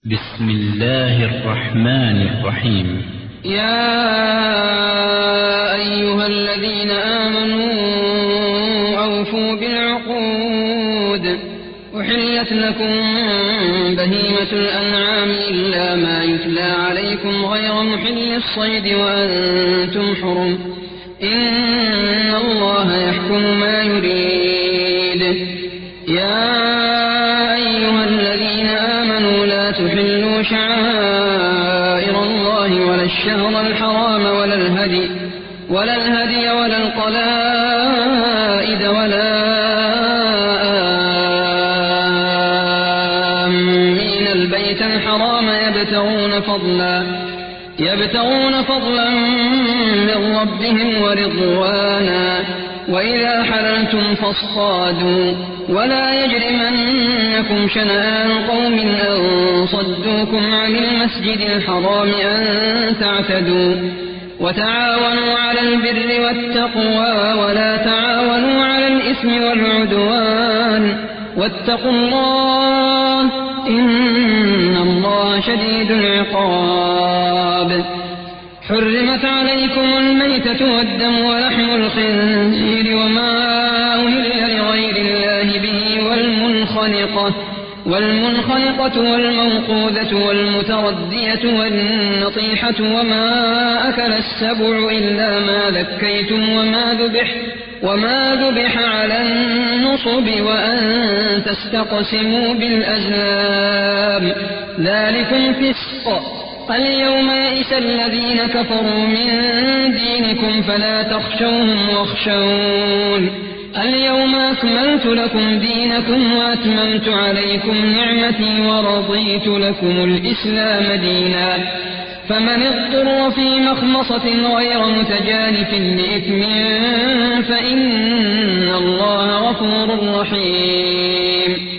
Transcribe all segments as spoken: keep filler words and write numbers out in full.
بسم الله الرحمن الرحيم. يا أيها الذين آمنوا أوفوا بالعقود. أحلت لكم بهيمة الأنعام إلا ما يتلى عليكم غير محل الصيد وأنتم حرم. إن الله يحكم ما يريد. يا أيها الذين آمنوا لا تحلوا شعائر الله ولا الشهر الحرام ولا الهدي ولا الهدي ولا القلائد ولا آمين البيت الحرام يبتغون فضلا يبتغون فضلا من ربهم ورضوانا. وإذا حللتم فاصطادوا ولا يجرمنكم شنآن قوم أن صدوكم عن المسجد الحرام أن تعتدوا. وتعاونوا على البر والتقوى ولا تعاونوا على الإثم والعدوان. واتقوا الله إن الله شديد العقاب. حرمت عليكم الميتة والدم ولحم الخنزير وما أهل لغير الله به والمنخنقة والمنخنقة والموقوذة والمتردية والنطيحة وما أكل السبع إلا ما ذكيتم وما ذبح وما ذبح على النصب وأن تستقسموا بالأزلام ذلكم فسق. اليوم يئس الذين كفروا من دينكم فلا تخشوهم واخشون. اليوم أكملت لكم دينكم وأتممت عليكم نعمتي ورضيت لكم الإسلام دينا. فمن اضطر في مخمصة غير متجانف لإثم فإن الله غفور رحيم.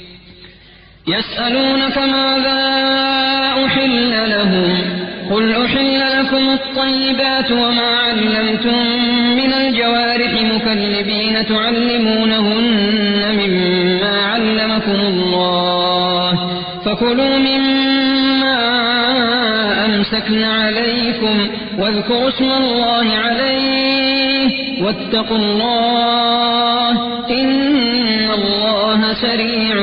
يسألونك ماذا أحل لهم قل أحل لكم الطيبات وما علمتم من الجوارح مكلبين تعلمونهن مما علمكم الله فكلوا مما أمسكن عليكم واذكروا اسم الله عليه واتقوا الله إن الله سريع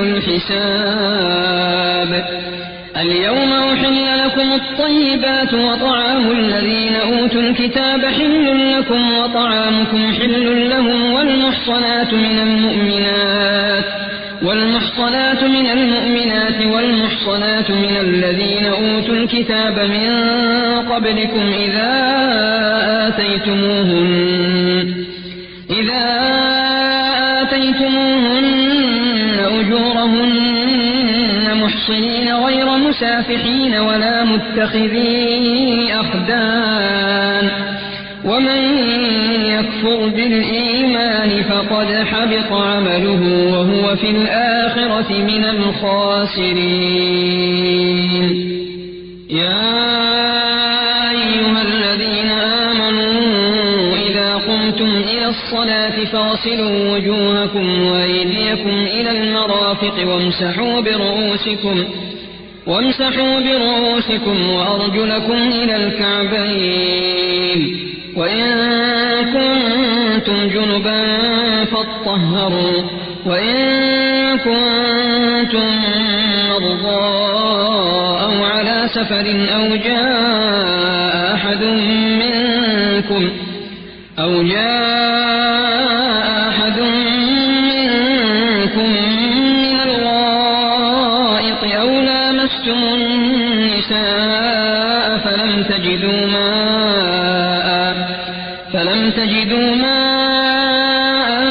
الحساب. اليوم أحل لكم الطيبات وطعام الذين أوتوا الكتاب حل لكم وطعامكم حل لهم والمحصنات من المؤمنات والمحصنات من المؤمنات والمحصنات من الذين أوتوا الكتاب من قبلكم إذا آتيتموهن إذا آتيتموهن أجورهن محصنين غير مسافحين ولا متخذي أخدان. ومن يكفر بالإيمان فقد حبط عمله وهو في الآخرة من الخاسرين. يا أيها الذين آمنوا إذا قمتم إلى الصلاة فاغسلوا وجوهكم وأيديكم إلى المرافق وامسحوا برؤوسكم وامسحوا برؤوسكم وأرجلكم إلى الكعبين. وإن كنتم جنبا فاطهروا وإن كنتم مرضى أو على سفر أو جاء أحد منكم أو جاء أحد منكم من الغائط أو لامستم النساء فلم تجدوا ماء فلم تجدوا ماء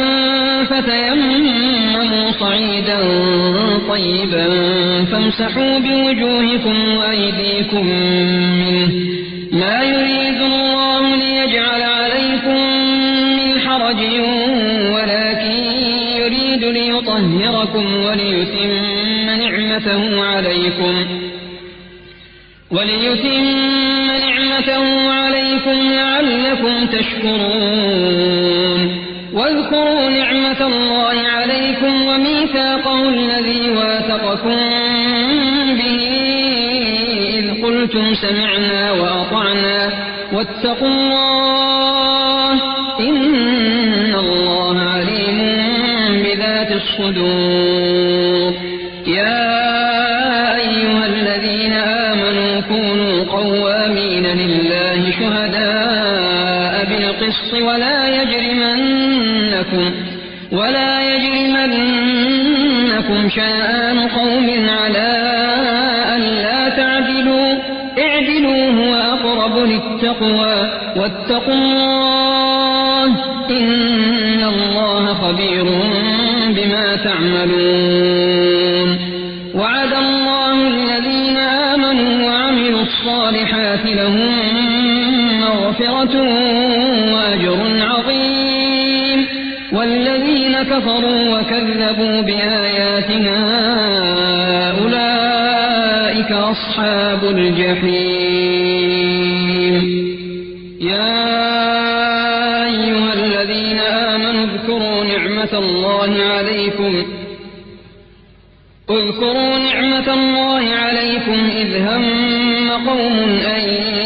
فتيمموا صعيدا طيبا فامسحوا بوجوهكم وأيديكم منه ما يريد الله ليجعل عليكم من حرج ولكن يريد ليطهركم وليتم نعمته عليكم وليتم نعمته عليكم لعلكم تشكرون. واذكروا نعمة الله عليكم وميثاقه الذي واثقكم به قلتم سمعنا وأطعنا واتقوا الله إن الله عليم بذات الصدور. يا أيها الذين آمنوا كونوا قوامين لله شهداء بالقسط ولا يجرمنكم ولا يجرمنكم شنآن قوم على ألا تعدلوا اعدلوا هو أقرب للتقوى واتقوا الله إن الله خبير بما تعملون. وعد الله الذين آمنوا وعملوا الصالحات لهم مغفرة وأجر عظيم، والذين كفروا وكذبوا بآياتنا أولئك أصحاب الجحيم. يا أيها الذين آمنوا اذكروا نعمة الله عليكم اذكروا نعمة الله عليكم إذ هم قوم أن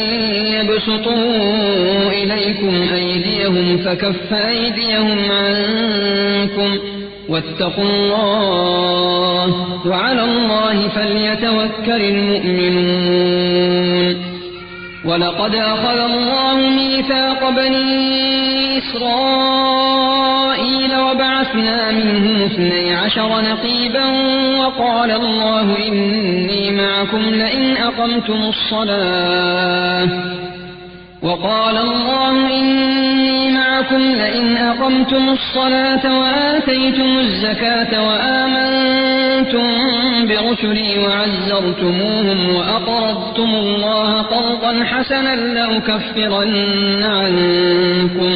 يبسطوا إليكم أيديهم فكف أيديهم عنكم واتقوا الله وعلى الله فليتوكل المؤمنون. ولقد أخذ الله ميثاق بني إسرائيل وبعثنا منهم اثني عشر نقيبا وقال الله إني معكم لئن أقمتم الصلاة وقال الله إني معكم لئن أقمتم الصلاة وآتيتم الزكاة وآمنتم برسلي وعزرتموهم وأقرضتم الله قرضا حسنا لأكفرن عنكم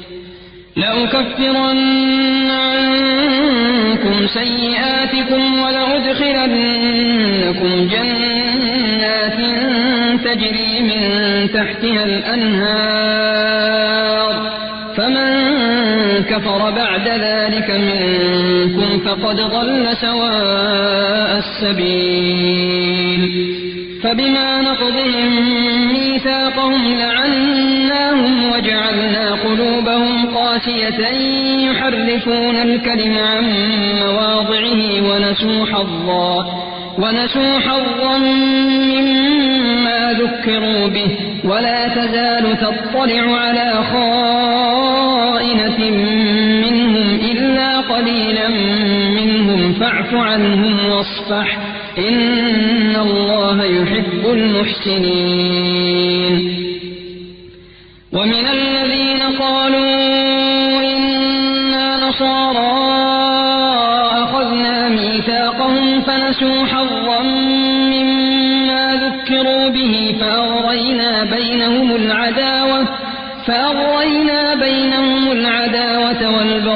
لأكفرن عنكم سيئاتكم ولأدخلنكم جنات تجري من تحتها الأنهار فمن كفر بعد ذلك منكم فقد ضل سواء السبيل. فبما نقضهم ميثاقهم لعناهم وجعلنا قلوبهم قاسية يحرفون الكلم عن مواضعه ونسوا حظا ونسوا حظا مما ذكروا به ولا تزال تطلع على خائنة منهم إلا قليلا منهم فاعف عنهم واصفح إن الله يحب المحسنين. ومن الذين قالوا إنا نصارى أخذنا ميثاقهم فنسوا حظا مما ذكروا به فأغرينا بينهم العداوة فأغرينا بينهم العداوة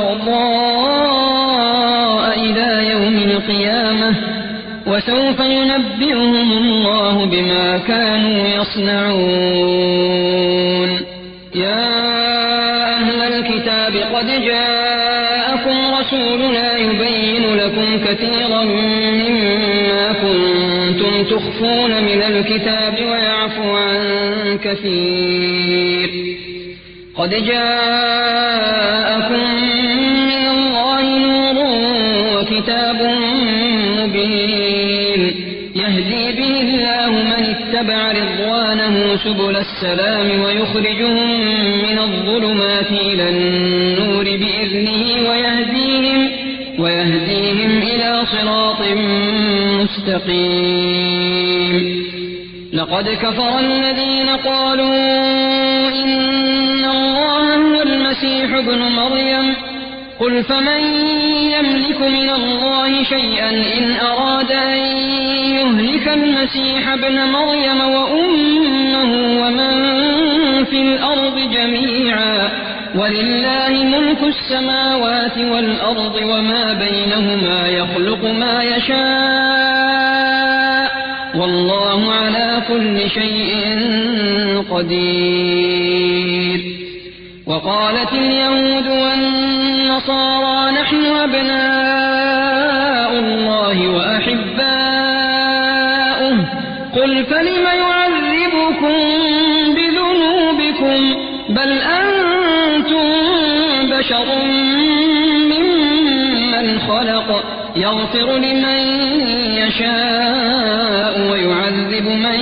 والبغضاء إلى يوم القيامة وسوف ينبئهم الله بما كانوا يصنعون. يا أهل الكتاب قد جاءكم رسولنا يبين لكم كثيرا مما كنتم تخفون من الكتاب ويعفو عن كثير. قد جاءكم من الله نور وكتاب مبين يهدي به الله من اتبع رضوانه سبل السلام ويخرجهم من الظلمات إلى النور بإذنه ويهديهم, ويهديهم إلى صراط مستقيم. لقد كفر الذين قالوا إن الله هو المسيح ابن مريم قل فمن يملك من الله شيئا إن أراد أن يهلك المسيح ابن مريم وأمه ومن في الأرض جميعا ولله ملك السماوات والأرض وما بينهما يخلق ما يشاء والله على كل شيء قدير. وقالت اليهود والنصارى نحن أبناء الله وأحباؤه قل فلم يعذبكم بذنوبكم بل أنتم بشر ممن خلق يغفر لمن يشاء ويعذب من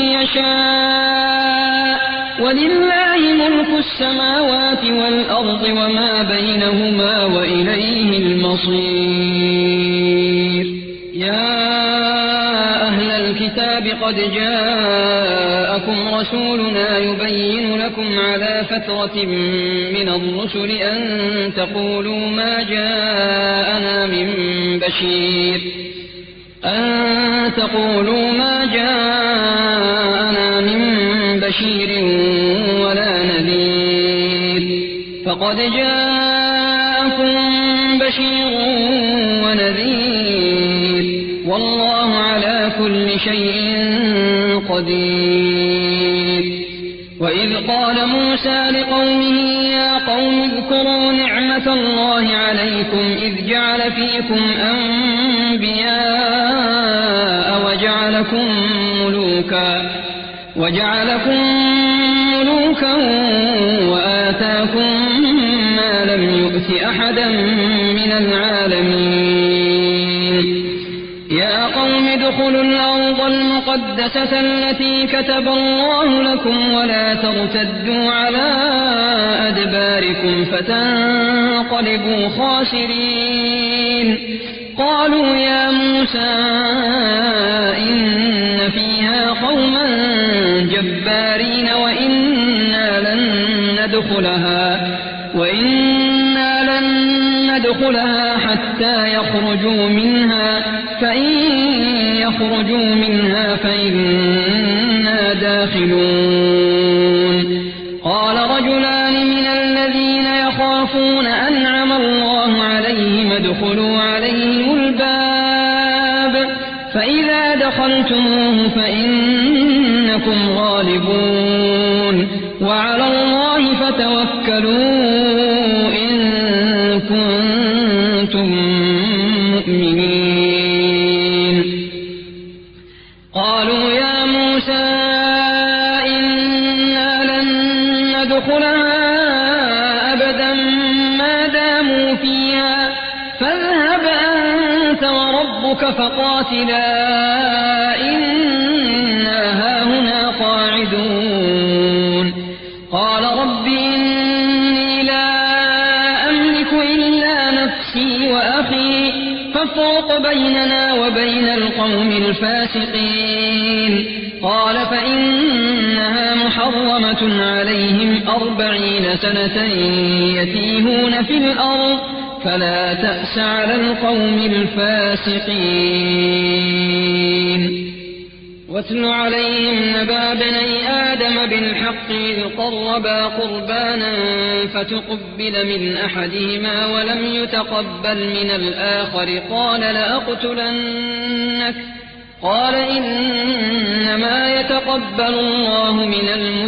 يشاء ولله ملك السماوات والأرض وما بينهما وإليه المصير. يا أهل الكتاب قد جاءكم رسولنا يبين لكم على فترة من الرسل أن تقولوا ما جاءنا من بشير أن تقولوا ما جاءنا من بشير ولا نذير فقد جاءكم بشير ونذير والله على كل شيء قدير. وإذ قال موسى لقومه يا قوم اذكروا نعمة الله عليكم إذ جعل فيكم أنبياء وجعلكم ملوكا وجعلكم ملوكا وآتاكم ما لم يؤت أحدا من العالمين. يا قوم ادخلوا الأرض المقدسة التي كتب الله لكم ولا ترتدوا على أدباركم فتنقلبوا خاسرين. قالوا يا موسى إن فيها قوما جبارين وإنا لن ندخلها وإنا لن ندخلها حتى يخرجوا منها فإن يخرجوا منها فإنا داخلون. قال رجلان من الذين يخافون أنعم الله عليهم ادخلوا عليهم الباب فإذا دخلتموه فإنكم غالبون وعلى الله فتوكلوا إن كنتم مؤمنين. قالوا يا موسى إنا لن ندخلها أبدا ما داموا فيها فاذهب أنت وربك فقاتلا إنا هاهنا قاعدون. قال رب إني لا أملك إلا نفسي وأخي فافرق بيننا وبين القوم الفاسقين. قال فإنها محرمة عليهم أربعين سنة يتيهون في الأرض فلا تأس على القوم الفاسقين. واتل عليهم نبأ بني آدم بالحق إذ قربا قربانا فتقبل من أحدهما ولم يتقبل من الآخر قال لأقتلنك قال إنما يتقبل الله من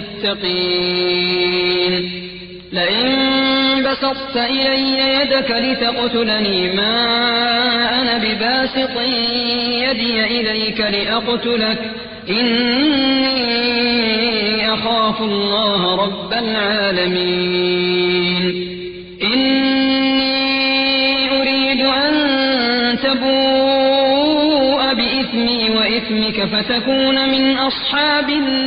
المتقين. لئن بسطت إلي يدك لتقتلني ما أنا بباسط يدي إليك لأقتلك إني أخاف الله رب العالمين. إني أريد أن تبوء بإثمي وإثمك فتكون من أصحاب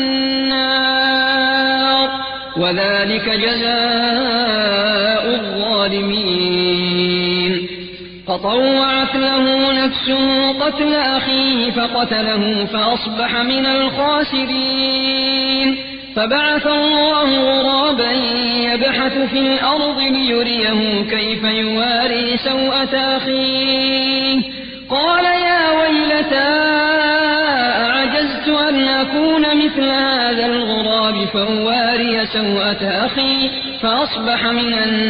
النار وذلك جزاء الظالمين. فطوعت له نفسه قتل أخيه فقتله فأصبح من الخاسرين. فبعث الله غرابا يبحث في الأرض ليريه كيف يواري سوءة أخيه قال يا ويلتى أعجزت أن أكون مثل هذا الغراب فأواري سوءة أخي فأصبح من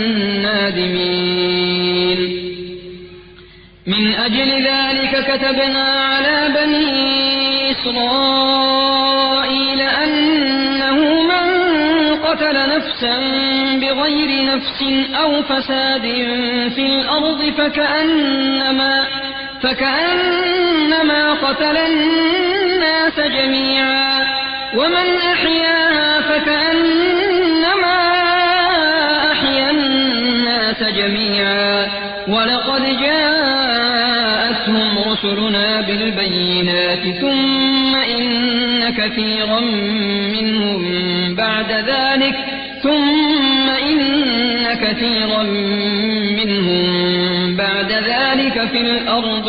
النادمين. من أجل ذلك كتبنا على بني إسرائيل أنه من قتل نفسا بغير نفس أو فساد في الأرض فكأنما, فكأنما قتل الناس الناس جميعا ومن أحياها فكأنما أحيا الناس جميعا ولقد جاءتهم رسلنا بالبينات ثم إن كثيرا منهم بعد ذلك ثم إن كثيرا منهم بعد ذلك في الأرض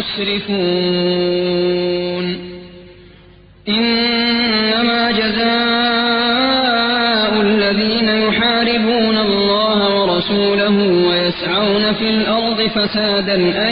لمسرفون إنما جزاء الذين يحاربون الله ورسوله ويسعون في الأرض فسادا أن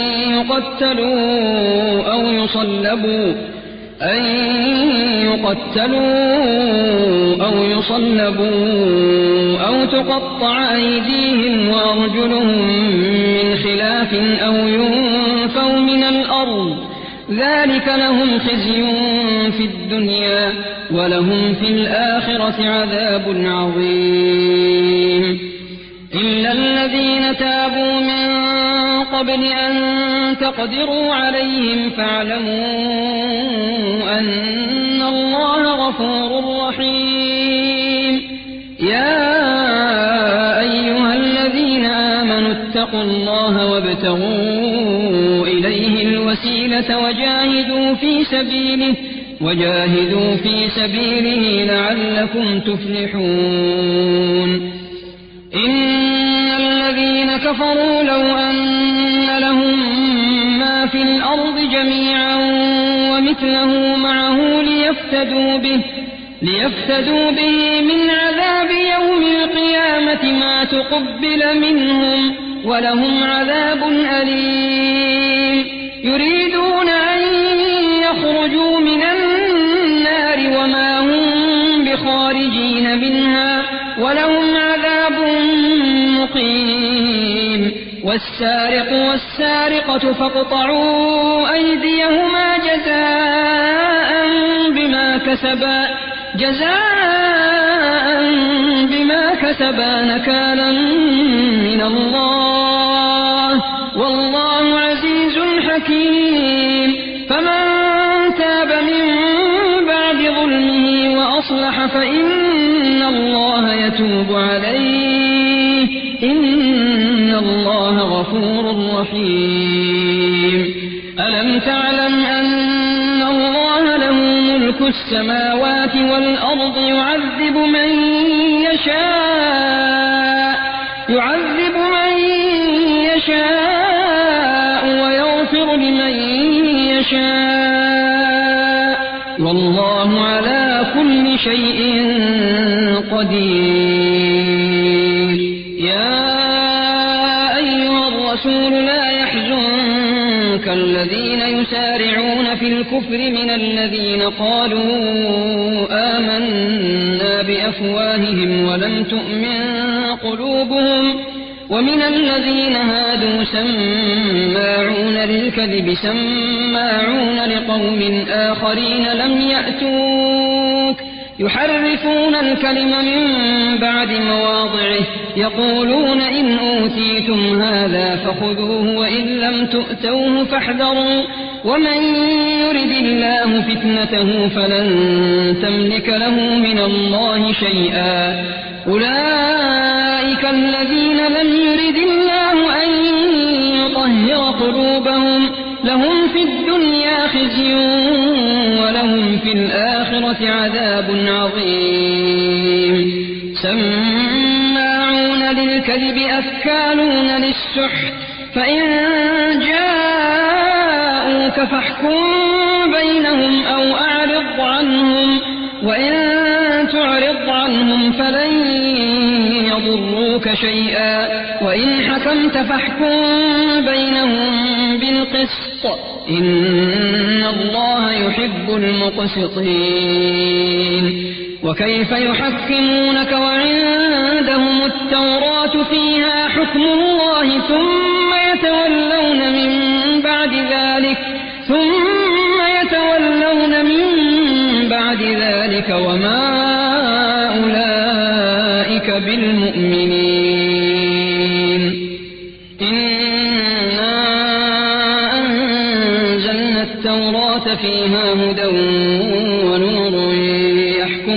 يقتلوا أو يصلبوا أن يقتلوا أو يصلبوا أو تقطع أيديهم وأرجلهم من خلاف أو ينفوا من الأرض ذلك لهم خزي في الدنيا ولهم في الآخرة عذاب عظيم إلا الذين تابوا من قبل أن تقدروا عليهم فاعلموا أن الله غفور رحيم يا أيها الذين آمنوا اتقوا الله وابتغوا إليه الوسيلة وجاهدوا في سبيله وجاهدوا في سبيله لعلكم تفلحون إن الذين كفروا لو أن لهم ما في الأرض جميعا ومثله معه ليفتدوا به ليفتدوا به من عذاب يوم القيامة ما تقبل منهم ولهم عذاب أليم يريدون أن يخرجوا من النار وما هم بخارجين منها ولهم عذاب مقيم والسارق والسارقة فاقطعوا أيديهما جزاء بما كسبا جزاء بما كسبا نكالا من الله والله عزيز حكيم فمن تاب من بعد ظلمه وأصلح فإن الله يتوب عليه إن الله غفور رحيم ألم تعلم أن الله له ملك السماوات والأرض يعذب من يشاء يعذب من يشاء ويغفر لمن يشاء والله على كل شيء قدير يا أيها الرسول لا يحزنك الذين يسارعون في الكفر من الذين قالوا آمنا بأفواههم ولم تؤمن قلوبهم ومن الذين هادوا سماعون للكذب سماعون لقوم آخرين لم يأتوك يحرفون الكلم من بعد مواضعه يقولون إن أوتيتم هذا فخذوه وإن لم تؤتوه فاحذروا ومن يرد الله فتنته فلن تملك له من الله شيئا أولئك الذين لم يرد الله أن يطهر قلوبهم لهم في الدنيا خزي ولهم في الآخرة عذاب عظيم سماعون للكذب أكالون للسحت فإن جاءوك فاحكم بينهم أو أعرض عنهم وإن تعرض عنهم فلن يضروك شيئا وإن حكمت فاحكم بينهم بالقسط إن الله يحب المقسطين وكيف يحكمونك وعندهم التوراة فيها حكم الله ثم يتولون من بعد ذلك ثم يتولون من بعد ذلك وما أولئك بالمؤمنين إنا أنزلنا التوراة فيها هدى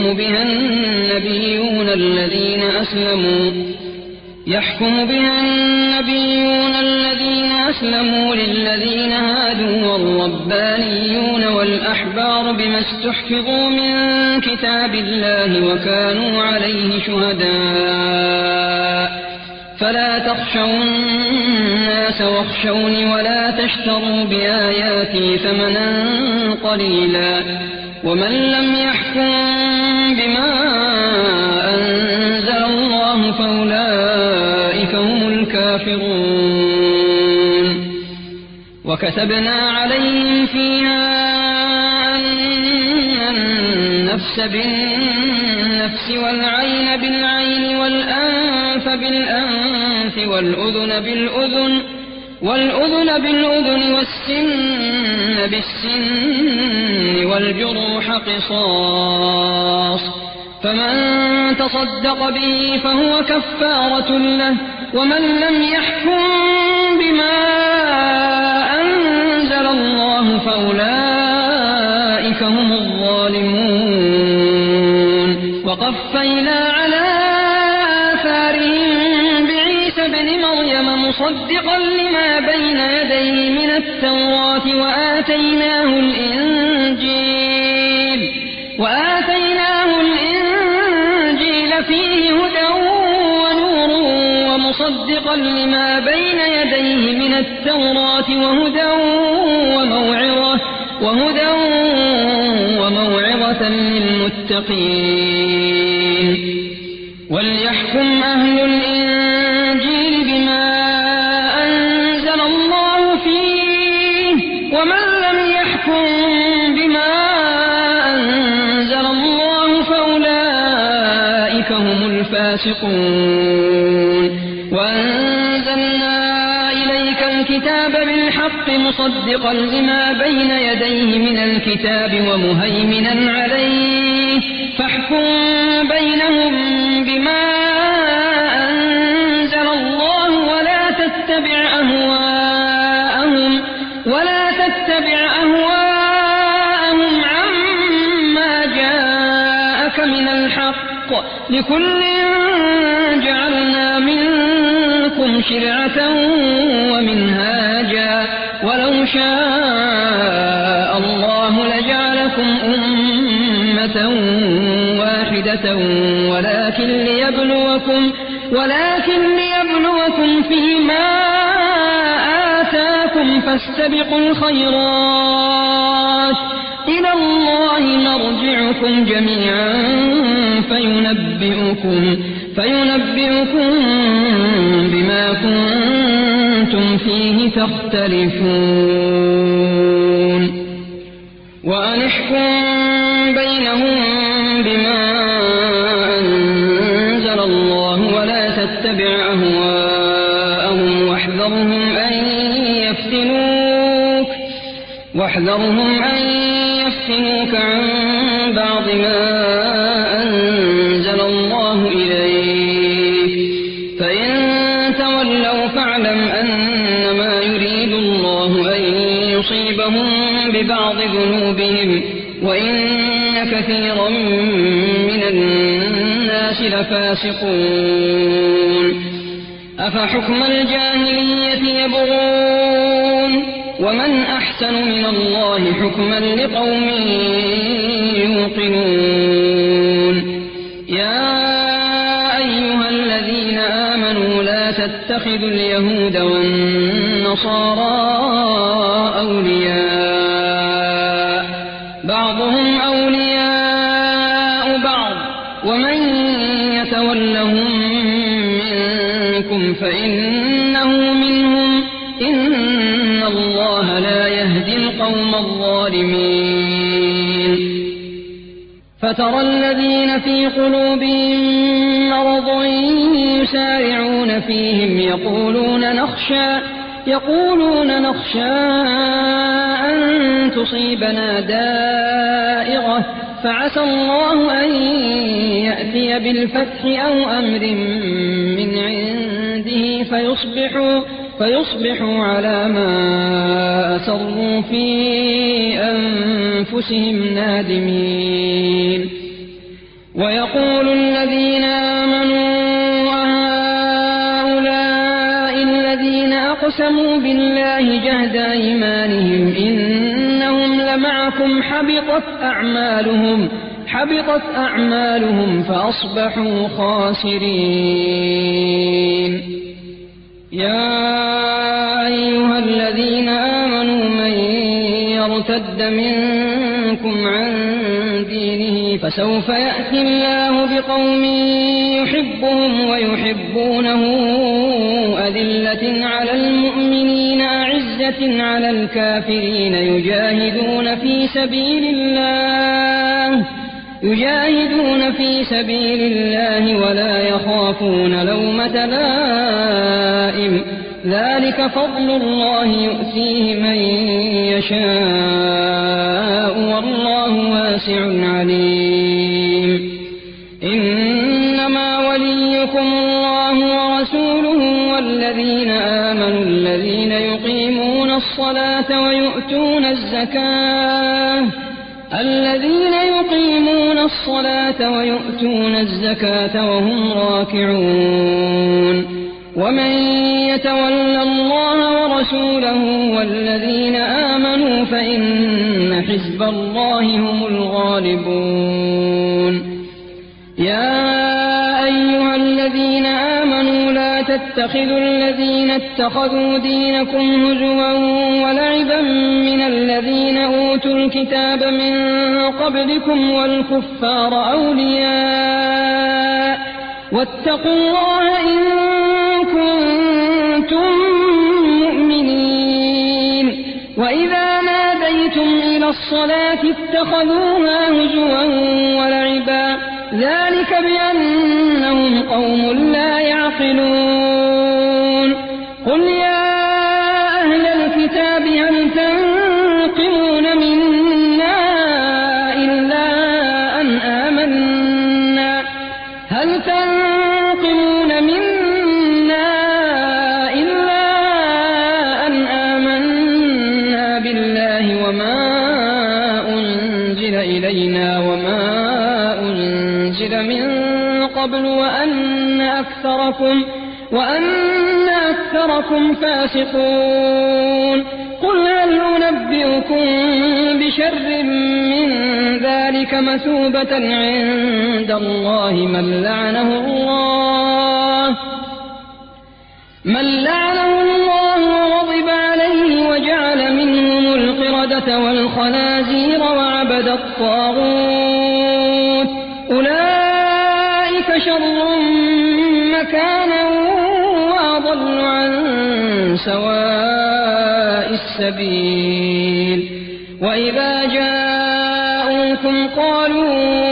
يحكم بها النبيون الذين أسلموا يحكم بها النبيون الذين أسلموا للذين هادوا والربانيون والأحبار بما استحفظوا من كتاب الله وكانوا عليه شهداء فلا تخشوا الناس واخشوني ولا تشتروا بآياتي ثمنا قليلا ومن لم يحكم بما أنزل الله فأولئك هم الكافرون وكتبنا عليهم فيها أن النفس بالنفس والعين بالعين والأنف بالأنف والأذن بالأذن والأذن بالأذن والسن بالسن والجروح قصاص فمن تصدق به فهو كفارة له ومن لم يحكم بما أنزل الله فأولئك هم الظالمون وقفينا على آثارهم بعيسى ابن مريم مصدقا لما بين يديه من التوراة وآتيناه الإنجيل وآتيناه الإنجيل فيه هدى ونور ومصدقا لما بين يديه من التوراة وهدى وموعظة وهدى وموعظة للمتقين وليحكم أهل الإنجيل بما أنزل الله فيه ومن لم يحكم بما أنزل الله فأولئك هم الفاسقون وأنزلنا إليك الكتاب بالحق مصدقا لما بين يديه من الكتاب ومهيمنا عليه فاحكم بينهم بما أنزل الله ولا تتبع أهواءهم ولا تتبع أهواءهم عما جاءك من الحق لكل جعلنا منكم شرعة ومنهاجا ولو شاء الله لجعلكم أمة واحدة ولكن ليبلوكم ولكن ليبلوكم فيما آتاكم فاستبقوا الخيرات إلى الله مرجعكم جميعا فينبئكم فينبئكم بما كنتم فيه تختلفون وأن احكم بينهم بما أنزل الله ولا تتبع أهواءهم واحذرهم أن يفتنوك واحذرهم أن يفتنوك عن بعض ما أنزل الله إليك فإن تولوا فاعلم أنما يريد الله أن يصيبهم ببعض ذنوبهم وإن كثيرا من الناس لفاسقون أفحكم الجاهلية يبغون ومن أحسن من الله حكما لقوم يوقنون يا أيها الذين آمنوا لا تتخذوا اليهود والنصارى أولياء بعضهم أولياء بعض ومن يتولهم منكم فإنه منهم إن الله لا يهدي القوم الظالمين فترى الذين في قلوبهم مرض يسارعون فيهم يقولون نخشى يقولون نخشى أن تصيبنا دائرة فعسى الله أن يأتي بالفتح أو أمر من عنده فيصبحوا فيصبحوا على ما أسروا في أنفسهم نادمين ويقول الذين آمنوا أهؤلاء الذين أقسموا بالله جهد أيمانهم إنهم لمعكم حبطت أعمالهم حبطت أعمالهم فأصبحوا خاسرين. يا أيها الذين آمنوا من يرتد منكم عن دينه فسوف يأتي الله بقوم يحبهم ويحبونه أذلة على المؤمنين أعزة على الكافرين يجاهدون في سبيل الله يجاهدون في سبيل الله ولا يخافون لومة لائم ذلك فضل الله يؤتيه من يشاء والله واسع عليم. إنما وليكم الله ورسوله والذين آمنوا الذين يقيمون الصلاة ويؤتون الزكاة الذين يقيمون الصلاة ويؤتون الزكاة وهم راكعون. ومن يتول الله ورسوله والذين آمنوا فإن حزب الله هم الغالبون. يا أيها الذين آمنوا لا تتخذوا الذين اتخذوا دينكم هزوا ولعبا من الذين أوتوا الكتاب من قبلكم والكفار أولياء واتقوا الله إن كنتم مؤمنين. وإذا ناديتم إلى الصلاة اتخذوها هزوا ولعبا ذلك بأنهم قوم لا يعقلون. قل يا أهل الكتاب هل تنقمون منا إلا أن آمنا هل تنقمون منا إلا أن آمنا بالله وما أنزل إلينا وما أنزل من قبل وأن أكثركم وأن أكثركم فاسقون. قل هل أنبئكم بشر من ذلك مثوبة عند الله من لعنه الله من لعنه الله وغضب عليه وجعل منهم القردة والخنازير وعبد الطاغوت أولئك شر مكانا وأضل عن سواء السبيل. وإذا جاءوكم قالوا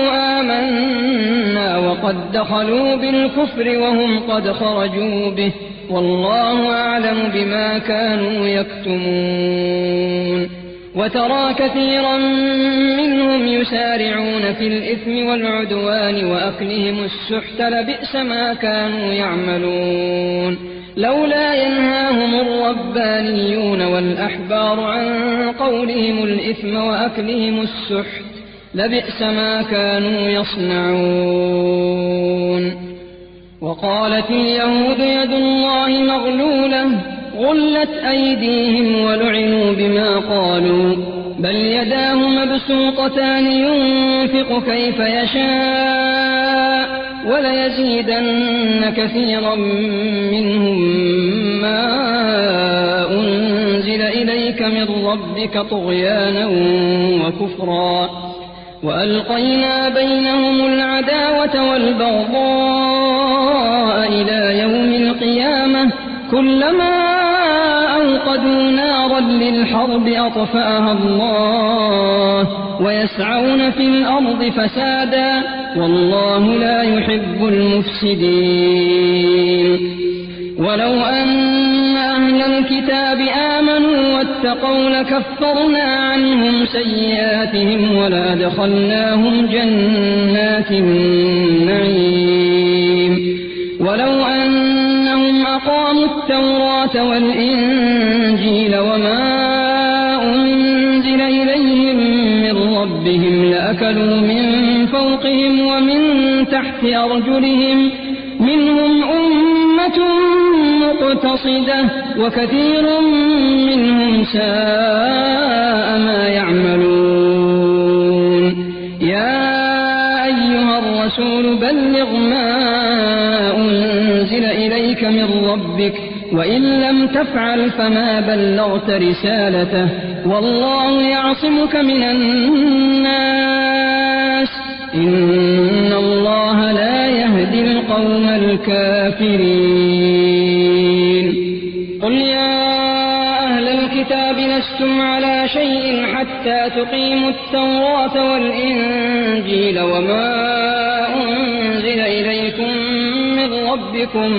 آمنا وقد دخلوا بالكفر وهم قد خرجوا به والله أعلم بما كانوا يكتمون. وترى كثيرا منهم يسارعون في الإثم والعدوان وأكلهم السحت لبئس ما كانوا يعملون. لولا ينهاهم الربانيون والأحبار عن قولهم الإثم وأكلهم السحت لبئس ما كانوا يصنعون. وقالت اليهود يد الله مغلولة غلت أيديهم ولعنوا بما قالوا بل يداه مبسوطتان ينفق كيف يشاء وليزيدن كثيرا منهم ما أنزل إليك من ربك طغيانا وكفرا وألقينا بينهم العداوة والبغضاء إلى يوم القيامة كلما أوقدوا نارا للحرب أطفأها الله ويسعون في الأرض فسادا والله لا يحب المفسدين. ولو أن أهل الكتاب آمنوا واتقوا لكفرنا عنهم سيئاتهم ولأدخلناهم جنات النعيم. ولو أنهم أقاموا التوراة والإنجيل وما أنزل إليهم من ربهم لأكلوا من فوقهم ومن تحت أرجلهم منهم أمة مقتصدة وكثير منهم ساء ما يعملون يا أيها الرسول بلغ ما أنزل إليك من ربك وإن لم تفعل فما بلغت رسالته والله يعصمك من الناس إن الله لا يهدي القوم الكافرين قل يا أهل الكتاب لستم على شيء حتى تقيموا التوراة والإنجيل وما أنزل إليكم من ربكم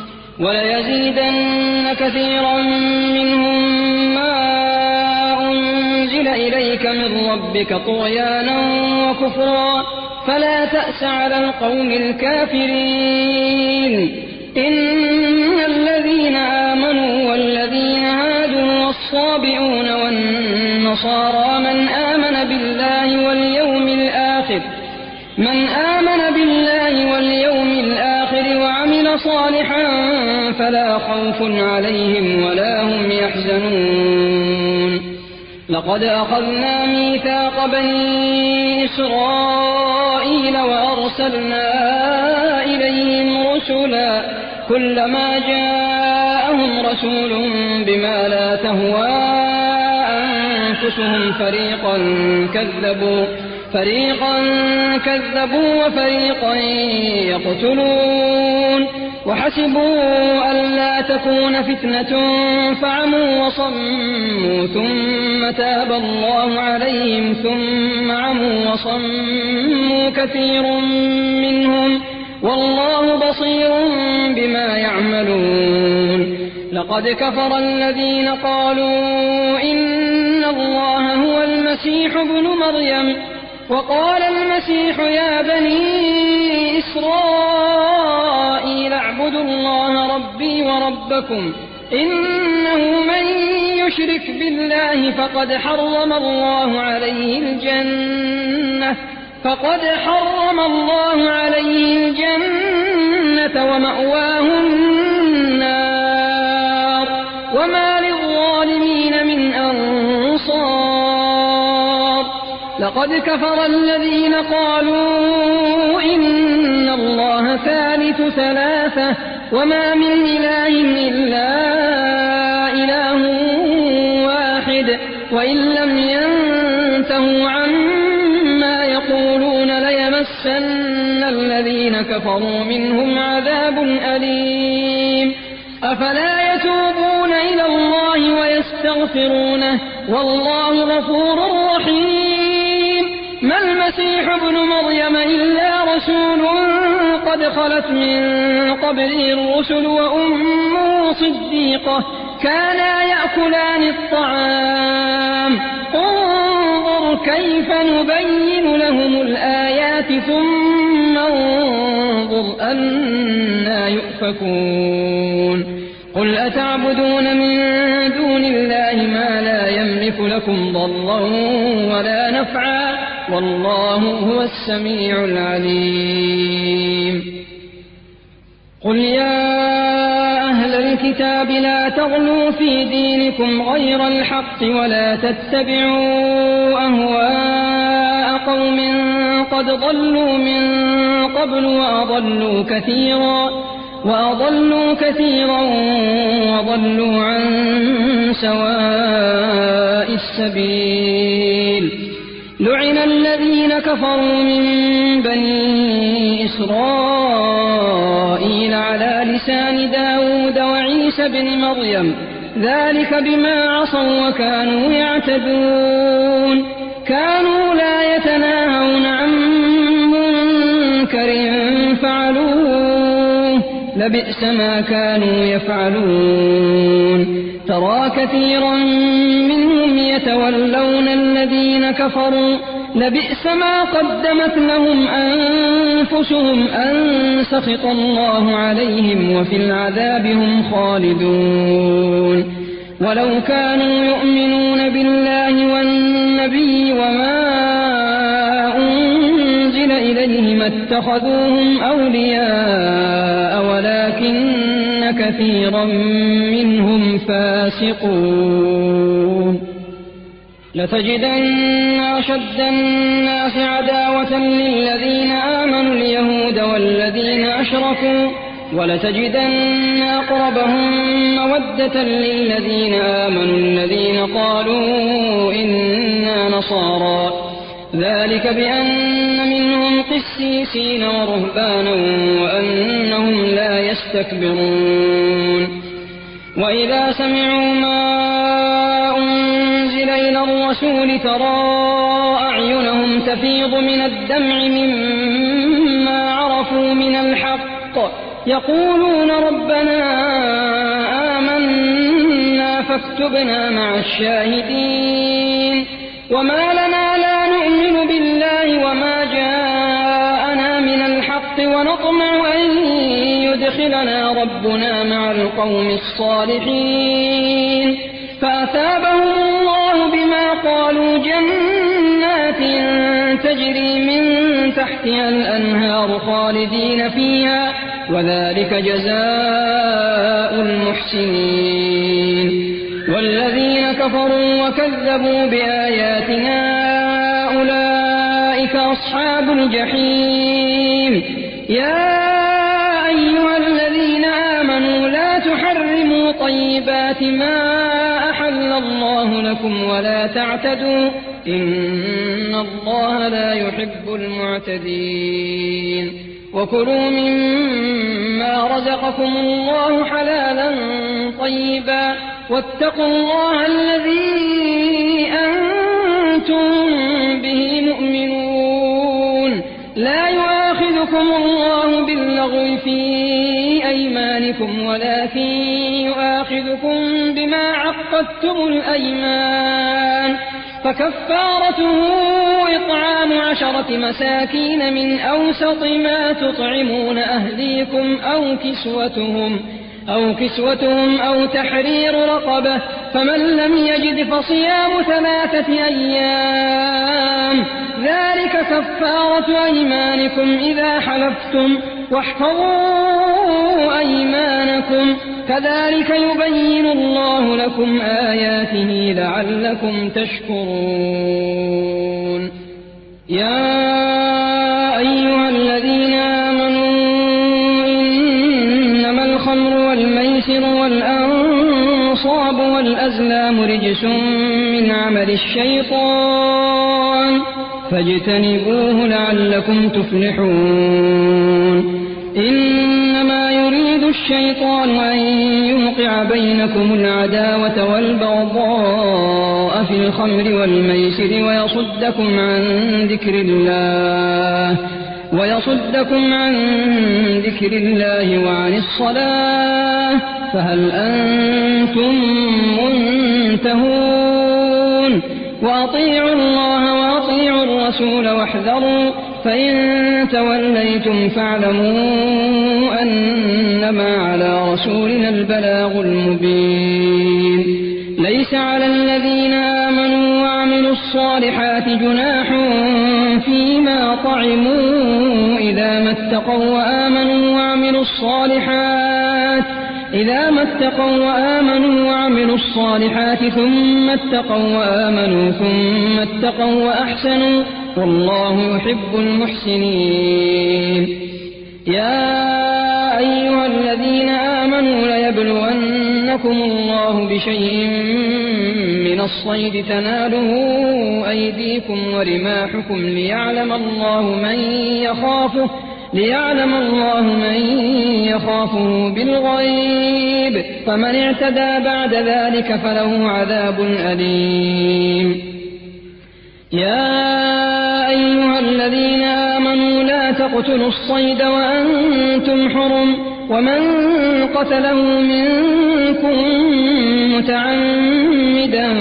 وليزيدن كثيرا منهم ما أنزل إليك من ربك طغيانا وكفرا فلا تأس على القوم الكافرين إن الذين آمنوا والذين هادوا والصابئون والنصارى من آمن بالله واليوم الآخر من آمن بالله واليوم الآخر وعمل صالحا فلا خوف عليهم ولا هم يحزنون لقد أخذنا ميثاق بني إسرائيل وأرسلنا إليهم رسلا كلما جاءهم رسول بما لا تهوى أنفسهم فريقا كذبوا فريقا كذبوا وفريقا يقتلون وحسبوا ألا تكون فتنة فعموا وصموا ثم تاب الله عليهم ثم عموا وصموا كثير منهم والله بصير بما يعملون لقد كفر الذين قالوا إن الله هو المسيح ابن مريم وقال المسيح يا بني إسرائيل اعبدوا الله ربي وربكم إنه من يشرك بالله فقد حرم الله عليه الجنة فقد حرم الله عليه الجنة ومأواه النار وما للظالمين من أنصار لقد كفر الذين قالوا إن الله ثالث ثلاثة وما من إله إلا إله واحد وإن لم ينتهوا عما يقولون ليمسن الذين كفروا منهم عذاب أليم أفلا يتوبون إلى الله ويستغفرونه والله غفور رحيم ما المسيح ابن مريم إلا رسول قد خلت من قبله الرسل وأمه صديقة كانا يأكلان الطعام انظر كيف نبين لهم الآيات ثم انظر أنا يؤفكون قل أتعبدون من دون الله ما لا يملك لكم ضرا ولا نفعا والله هو السميع العليم قل يا أهل الكتاب لا تغلوا في دينكم غير الحق ولا تتبعوا أهواء قوم قد ضلوا من قبل وأضلوا كثيرا وأضلوا كثيرا وضلوا عن سواء السبيل لعن الذين كفروا من بني إسرائيل على لسان داود وعيسى بن مريم ذلك بما عصوا وكانوا يعتدون كانوا لا يتناهون عن منكر فعلوه لبئس ما كانوا يفعلون ترى كثيرا منهم يتولون الذين كفروا لبئس ما قدمت لهم أنفسهم أن سخط الله عليهم وفي العذاب هم خالدون ولو كانوا يؤمنون بالله والنبي وما أنزل إليهم اتخذوهم أولياء ولكن كثيرا منهم فاسقون لتجدن أشد الناس عداوة للذين آمنوا اليهود والذين أشركوا ولتجدن أقربهم مودة للذين آمنوا الذين قالوا إنا نصارى ذلك بأن منهم قسيسين ورهبانا وأنهم لا يستكبرون وإذا سمعوا ما أنزل إلى الرسول ترى أعينهم تفيض من الدمع مما عرفوا من الحق يقولون ربنا آمنا فاكتبنا مع الشاهدين وما لنا لا نؤمن بالله وما جاءنا من الحق ونطمع أن يدخلنا ربنا مع القوم الصالحين فأثابهم الله بما قالوا جنات تجري من تحتها الأنهار خالدين فيها وذلك جزاء المحسنين والذين كفروا وكذبوا بآياتنا أولئك أصحاب الجحيم يا أيها الذين آمنوا لا تحرموا طيبات ما أحل الله لكم ولا تعتدوا إن الله لا يحب المعتدين وكلوا مما رزقكم الله حلالا طيبا واتقوا الله الذي أنتم به مؤمنون لا يؤاخذكم الله باللغو في أيمانكم ولكن يؤاخذكم بما عقدتم الأيمان فكفارته إطعام عشرة مساكين من أوسط ما تطعمون أهليكم أو كسوتهم أو كسوتهم أو تحرير رقبة فمن لم يجد فصيام ثلاثة أيام ذلك كفارة أيمانكم إذا حلفتم واحفظوا أيمانكم كذلك يبين الله لكم آياته لعلكم تشكرون يا أيها الذين آمنوا إنما الخمر والميسر والأنصاب والأزلام رجس من عمل الشيطان فاجتنبوه لعلكم تفلحون إنما يريد الشيطان أن يوقع بينكم العداوة والبغضاء في الخمر والميسر ويصدكم عن ذكر الله ويصدكم عن ذكر الله وعن الصلاة فهل أنتم منتهون وأطيعوا الله وأطيعوا الرسول واحذروا فإن توليتم فاعلموا أنما على رسولنا البلاغ المبين ليس على الذين آمنوا وعملوا الصالحات جناح فيما طعموا إذا ما اتقوا وآمنوا وعملوا الصالحات إذا ما اتقوا وآمنوا وعملوا الصالحات ثم اتقوا وآمنوا ثم اتقوا وأحسنوا والله يحب المحسنين يا أيها الذين آمنوا ليبلونكم الله بشيء من الصيد تناله أيديكم ورماحكم ليعلم الله من يخافه ليعلم الله من يخافه بالغيب فمن اعتدى بعد ذلك فله عذاب أليم يا أيها الذين آمنوا لا تقتلوا الصيد وأنتم حرم ومن قتله منكم متعمدا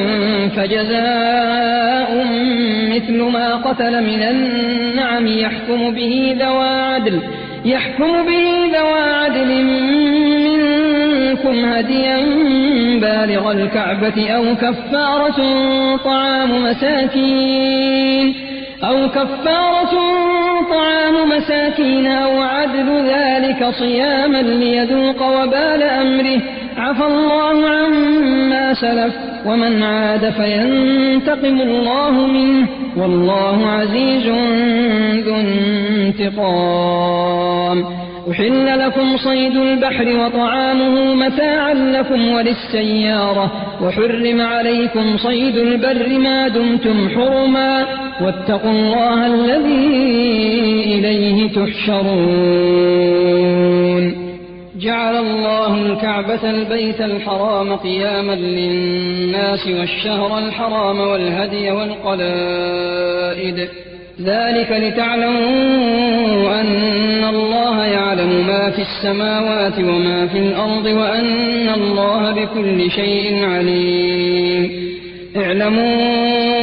فجزاء مثل ما قتل من النعم يحكم به ذوى عدل يحكم به ذوى عدل منكم هديا بالغ الكعبة أو كفارة طعام مساكين أو كفارة طعام مساكين أو عدل ذلك صياما ليذوق وبال أمره عفى الله عما سلف ومن عاد فينتقم الله منه والله عزيز ذو انتقام. أحل لكم صيد البحر وطعامه متاعا لكم وللسيارة وحرم عليكم صيد البر ما دمتم حرما واتقوا الله الذي إليه تحشرون. جعل الله الكعبة البيت الحرام قياما للناس والشهر الحرام والهدي والقلائد ذلك لتعلموا أن الله يعلم ما في السماوات وما في الأرض وأن الله بكل شيء عليم. اعلموا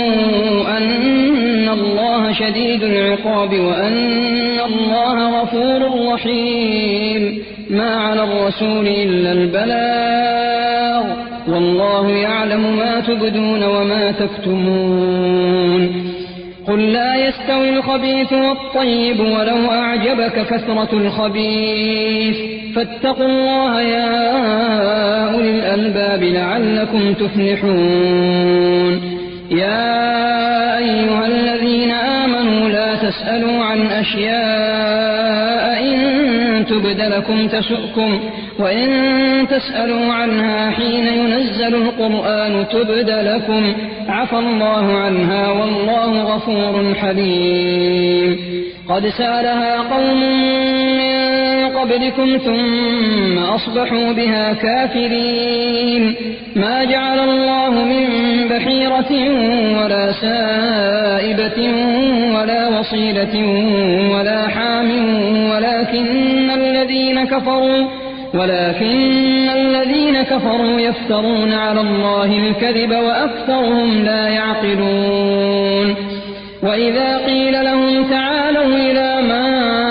أن الله شديد العقاب وأن الله غفور رحيم. ما على الرسول إلا البلاغ والله يعلم ما تبدون وما تكتمون. قل لا يستوي الخبيث والطيب ولو أعجبك كثرة الخبيث فاتقوا الله يا أولي الألباب لعلكم تفلحون. يا أيها الذين آمنوا لا تسألوا عن أشياء إن تبد لكم تسؤكم وإن تسألوا عنها حين ينزل القرآن تبد لكم عفى الله عنها والله غفور حليم. قد سألها قوم من قبلكم ثم أصبحوا بها كافرين. ما جعل الله من بحيرة ولا سائبة ولا وصيلة ولا حام ولكن الذين كفروا ولكن الذين كفروا يفترون على الله الكذب وأكثرهم لا يعقلون. وإذا قيل لهم تعالوا إلى ما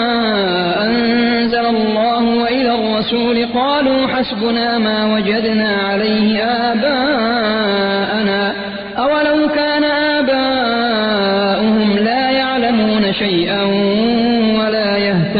أنزل الله وإلى الرسول قالوا حسبنا ما وجدنا عليه آباءنا أولو كان آباؤهم لا يعلمون شيئا ولا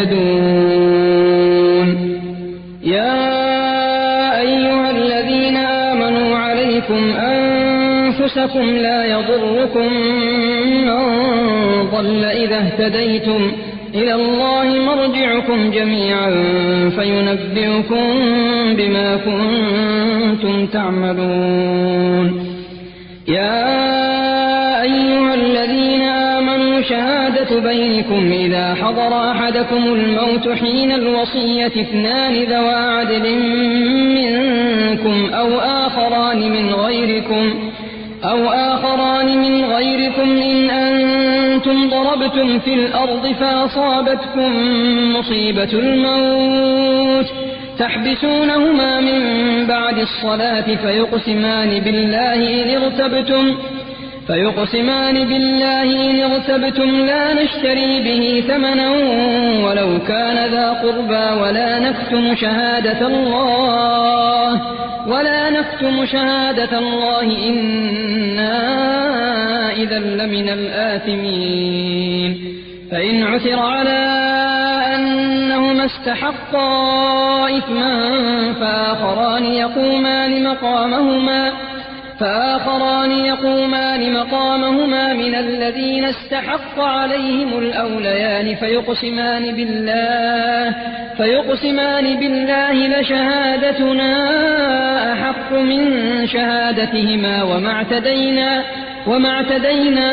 يهتدون. يا أيها الذين آمنوا عليكم أنفسكم لا يضركم من ضل إذا اهتديتم إلى الله مرجعكم جميعا فينبئكم بما كنتم تعملون. يا أيها الذين آمنوا شهادة بينكم إذا حضر أحدكم الموت حين الوصية اثنان ذوى عدل منكم أو آخران من غيركم أو آخران من غيركم إن أنتم ضربتم في الأرض فأصابتكم مصيبة الموت تحبسونهما من بعد الصلاة فيقسمان بالله إن ارتبتم فيقسمان بالله إن ارتبتم لا نشتري به ثمنا ولو كان ذا قربى ولا نكتم شهادة الله ولا نكتم شهادة الله إنا إذا لمن الآثمين. فإن عثر على أنهما استحقا إثما فآخران يقومان مقامهما فآخران يقومان مقامهما من الذين استحق عليهم الأوليان فيقسمان بالله فيقسمان بالله لشهادتنا أحق من شهادتهما وما اعتدينا وما اعتدينا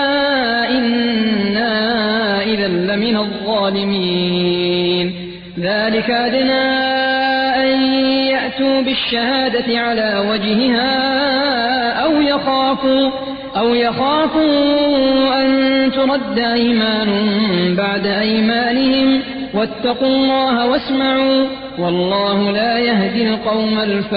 إنا إذا لمن الظالمين. ذلك أدنى أن يأتوا بالشهادة على وجهها أو يخافوا أو يخافوا أن ترد أيمان بعد أيمانهم واتقوا الله واسمعوا والله لا يهدي القوم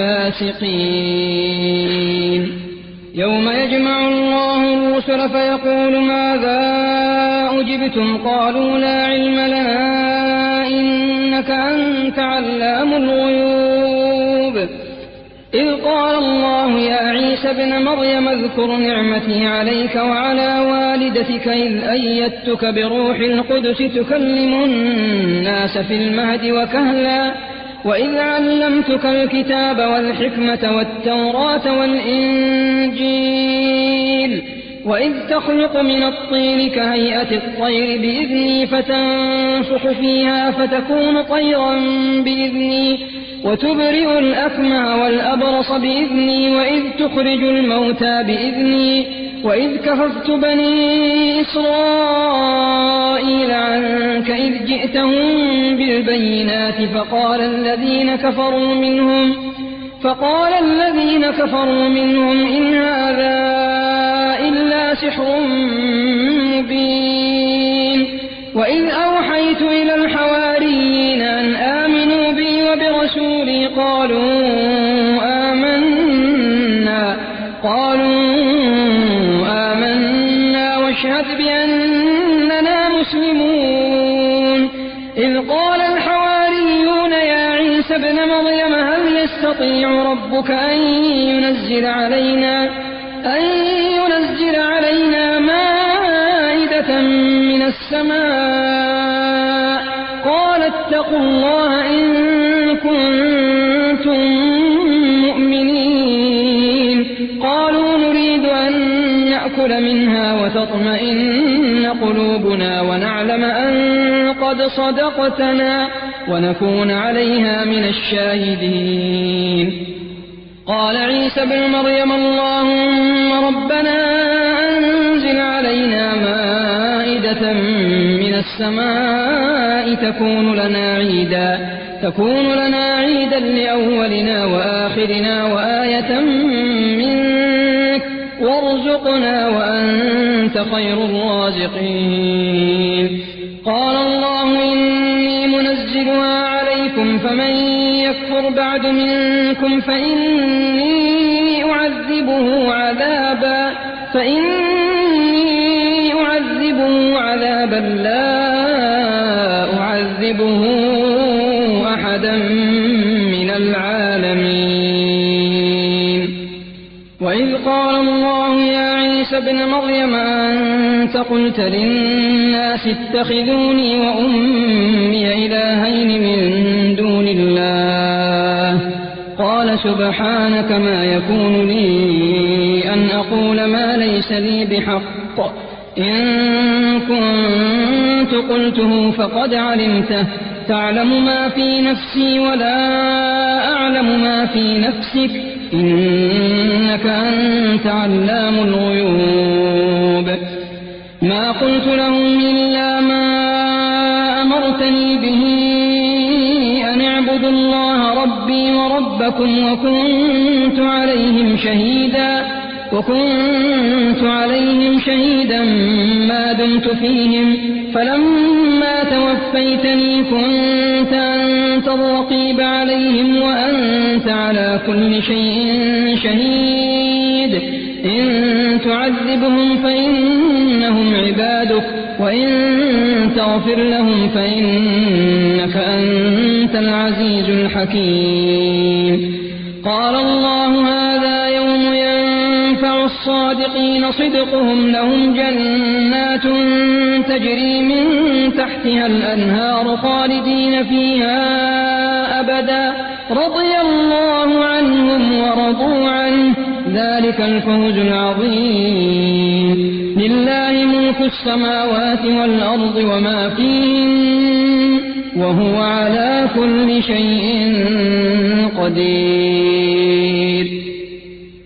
الفاسقين. يوم يجمع الله الرسل فيقول ماذا أجبتم قالوا لا علم لنا إنك أنت علام الغيوب إذ قال الله يا عيسى ابن مريم اذكر نعمتي عليك وعلى والدتك إذ أيدتك بروح القدس تكلم الناس في المهد وكهلا وإذ علمتك الكتاب والحكمة والتوراة والإنجيل وإذ تخلق من الطين كهيئة الطير بإذني فتنفخ فيها فتكون طيرا بإذني وتبرئ الأكمى والأبرص بإذني وإذ تخرج الموتى بإذني وإذ كففت بني إسرائيل عنك إذ جئتهم بالبينات فقال الذين كفروا منهم فقال الذين كفروا منهم إن هذا إلا سحر مبين وإذ أوحيت إلى الحواريين أن آمنوا بي وبرسولي قالوا آمنا قالوا آمنا واشهد بأننا مسلمون إذ قال الحواريون يا عيسى ابن مريم هل يستطيع ربك أن ينزل علينا أن ينزل علينا مائدة من السماء قال اتقوا الله إن كنتم مؤمنين قالوا نريد أن نأكل منها وتطمئن قلوبنا ونعلم أن قد صدقتنا ونكون عليها من الشاهدين قال عيسى بن مريم اللهم ربنا أنزل علينا مائدة من السماء تكون لنا عيدا تكون لنا عيدا لأولنا وآخرنا وآية منك وارزقنا وأنت خير الرازقين قال الله إني منزلها عليكم فمن يكفر بعد منكم فإني أعذبه عذابا فإني أعذبه عذابا لا أعذبه أحدا من العالمين وإذ قال الله يا عيسى ابن مريم أنت قلت للناس اتخذوني وأمي إلهين من دون الله قال سبحانك ما يكون لي أن أقول ما ليس لي بحق إن كنت قلته فقد علمته تعلم ما في نفسي ولا أعلم ما في نفسك إنك أنت علام الغيوب ما قلت لهم إلا ما أمرتني به أن اعبدوا الله ربي وربكم وكنت عليهم شهيدا وكنت عليهم شهيدا ما دمت فيهم فلما توفيتني كنت أنت الرقيب عليهم وأنت على كل شيء شهيد إن تعذبهم فإنهم عبادك وإن تغفر لهم فإنك أنت العزيز الحكيم قال الله هذا يوم ينفع الصادقين صدقهم لهم جنات تجري من تحتها الأنهار خالدين فيها أبدا رضي الله عنهم ورضوا عنه ذلك الفوز العظيم لله ملك السماوات والأرض وما فيهن وهو على كل شيء قدير